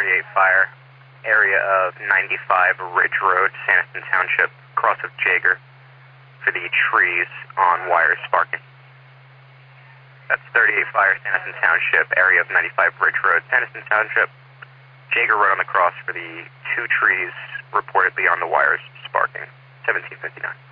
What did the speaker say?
38 fire, area of 95 Ridge Road, Sanderson Township, cross of Jaeger, for the trees on wires sparking. That's 38 fire, Sanderson Township, area of 95 Ridge Road, Sanderson Township, Jaeger Road on the cross for the 2 trees reportedly on the wires sparking, 1759.